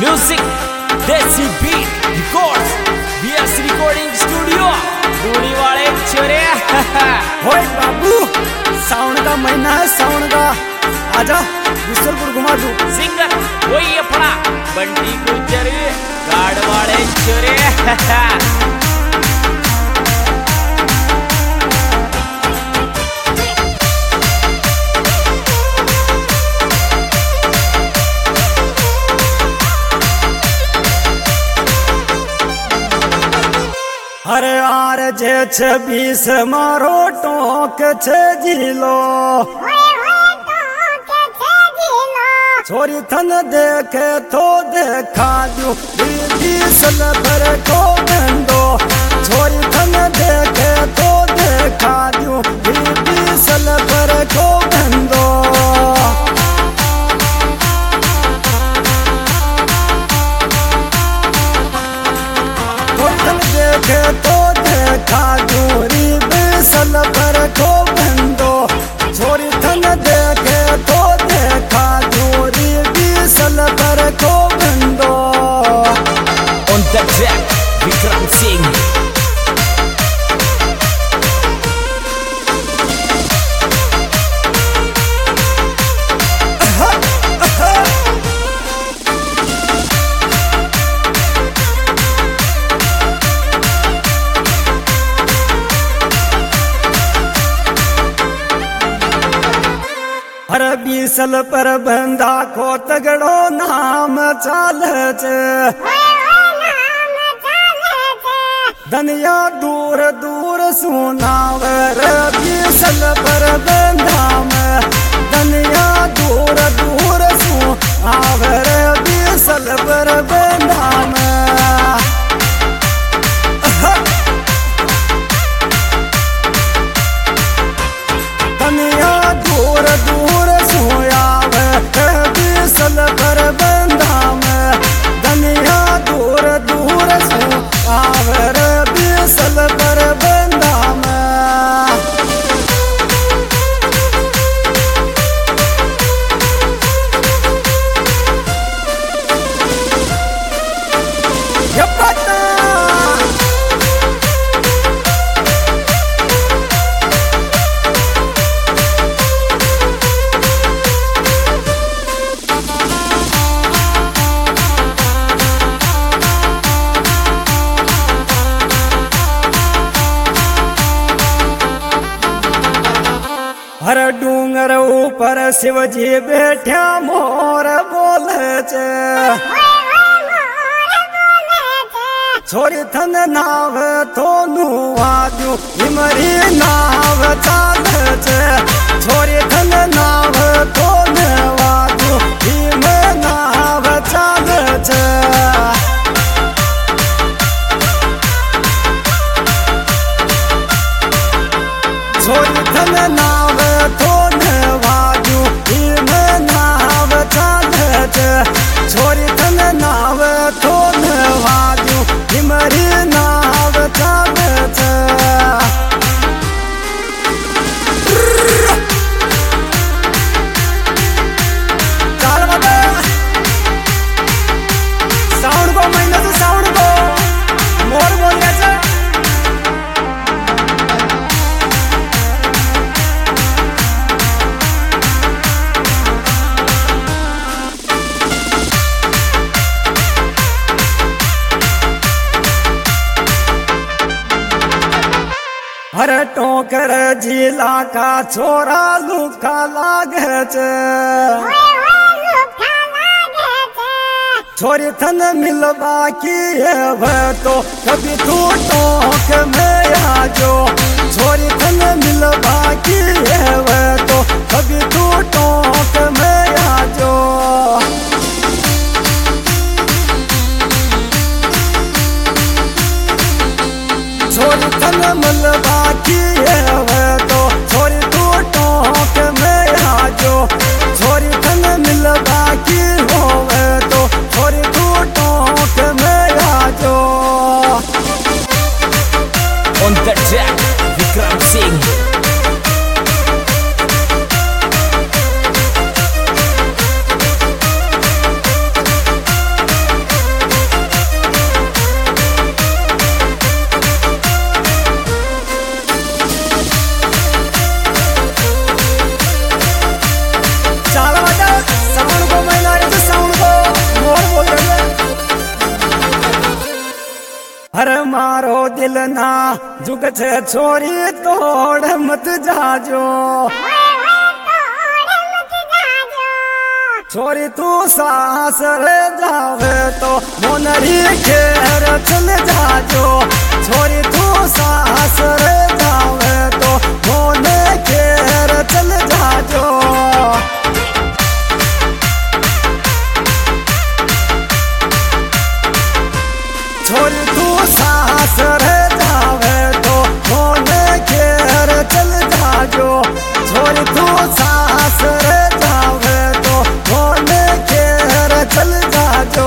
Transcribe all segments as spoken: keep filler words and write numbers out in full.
Music desi beat records BS recording studio डूड़ी वाले छोरे। होए बाबू, सावन का महीना है, सावन का आजा बिसलपुर घुमा दू। सिंगर वही अपना बंटी गुजर गाड़ वाले छोरे। अरे आर जे छब्बीस मारो टोक छे जिलो, छोरी थन देखे तो देखा दू दीदी सल भर को गंदो। छोरी थन देखे तो देखा दू दीदी सल भर को गंदो। देखे तो देखा दूरी बिसल पर को बंदो। छोरी थन देखे तो देखा दूरी बिसल पर को बंदो। On the track, Vikram Singh. हर बीसल पर बंदा को तगड़ो नाम चालच। दनिया दूर दूर सुनावर बीसल पर बंदा में। दनिया दूर दूर सुनावर बीसल पर बंदा में। दनिया दूर दूर सोयावे बीसल पर बंदा में। दनिया दूर दूर सोयावे बीसल पर बंदा में। ये पता हर डूंगर ऊपर शिवजी बैठा मोर बोले छे। छोरी थन नाव तो नुआजू हिमरी नाव चाले छे। छोरी थन नाव तो नवाजू हिम नाव चाले छे। छोरी थन नाव तो नवाजू हिम नाव चाले छे। छोरी थन नाव तो नवाजू हिमरी नाव चाले छे। चाल बाबा, साउंड को महीना से साउंड को मोर बोल छे। हर टोकर जिला का छोरा लुका लागे छे। छोरी थन मिलवा की है तो कभी तू टोक में आजो। छोरी थन मिलवा की है तो कभी तू टोक में आजो। छोरी थन मिलवा की है तो छोरी तू टोक में आजो। छोरी थन मिलवा की होवे तो छोरी तू टोक में आजो। On the track, Vikram Singh. मारो दिल ना जुग छे छोरी तोड़ मत जाजो। छोरी तू सास रे जावे तो मोनरी खेर चल जाजो। छोरी तू सास रे जावे तो मोने खेर चल जाजो। छोरी तू सास रे जावे तो मोने खेर चल जाजो। छोरी तू सास रे जावे तो मोने खेर चल जाजो।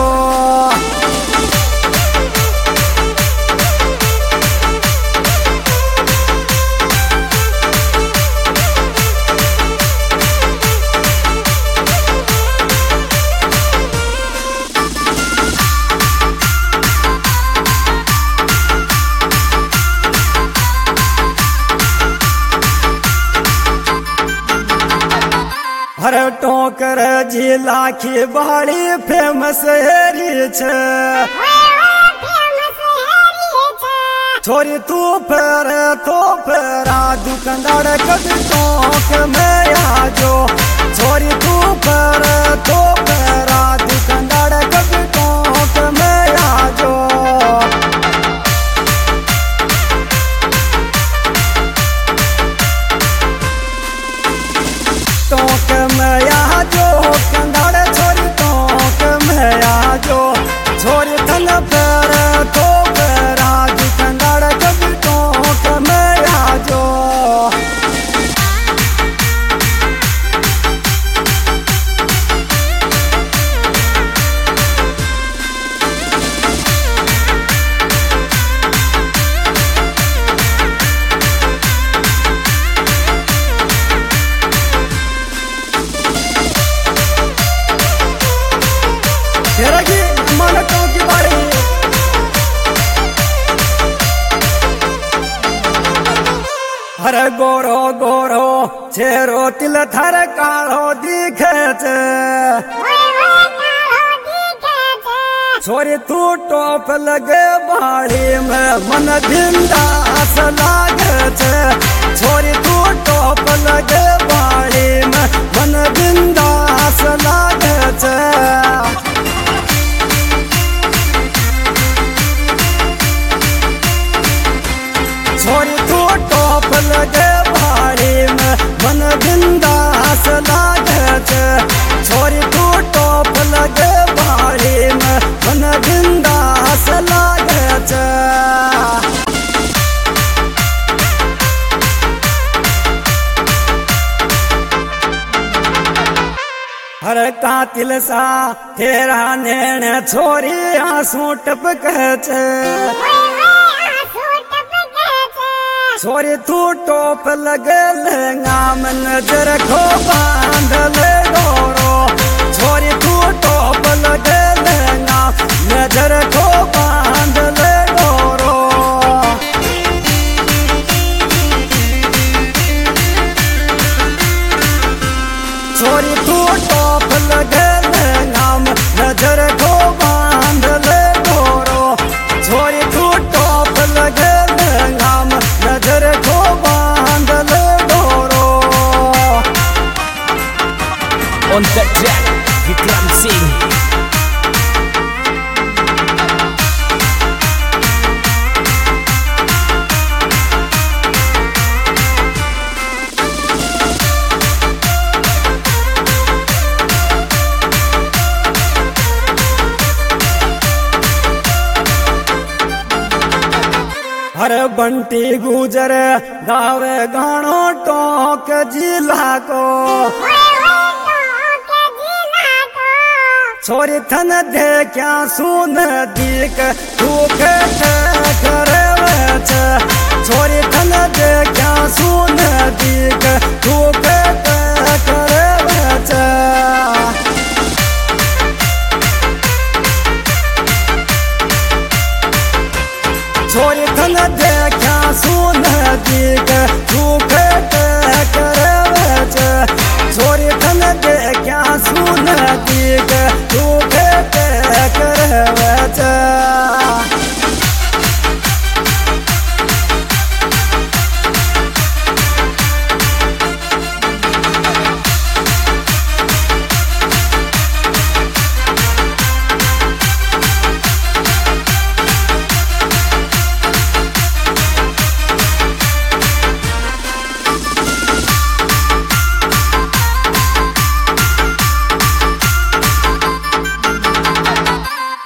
हर टोकर जिला की बड़ी फेमस हेरी छे। छोरी तू फेर तो फेरा दुकानदार कभी टोक में आजो। छोरी तू फेर तो फेरा दुकानदार कभी टोक में आजो। टोक में आजो कंगाड़ छोरी टोक में आजो। छोरी थन फेर तो फेरा दुकानदार कभी टोक में आजो। तेरगी मन टोकी बारी हर गोरो गोरो चेहरो तिल थर कालो दिखे छे। छोरी तू टोप लगे बाड़ी में मन बिंदास लागे छे। छोरी तू टोप लगे बाड़ी में मन बिंदास लागे छे। छोरी तू टोप लगे बाड़ी में मन बिंदास लागे छे। छोरी तू टोप लगे बाड़ी में मन बिंदास लागे छे। हर कातिल सा तेरा नैन छोरी आंसू टपके छे। छोरी तू टोप लगे लहंगा में नजर को बांध ले गोरो। छोरी तू टोप लगे लहंगा नजर को बांध ले गोरो। छोरी तू टोप लगे लहंगा में नजर को बांध ले गोरो। छोरी तू टोप लगे लहंगा में नजर को बांध ले गोरो। On the track, Vikram Singh. हर बंटी गुजर गावे गानो टोक जिला को। छोरी थन दे क्या सुन दीक दुख करे छे। छोरी थन दे क्या सुन दीक दुख करे छे। छोरी थन दे क्या सुन दीक दुख करे छे। छोरी थन दे क्या सुन दीक दुख करे छे।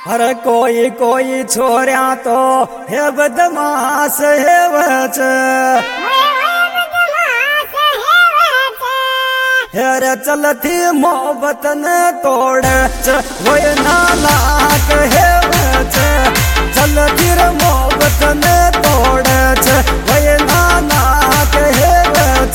हर कोई कोई छोरिया तो हे बदमाश है वच हेर चलती मोहब्बत ने तोड़े वही नालाक है वच चलती रे मोहब्बत ने तोड़े वही नालाक है वच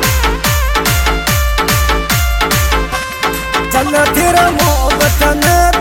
चलती रे मोहब्बत ने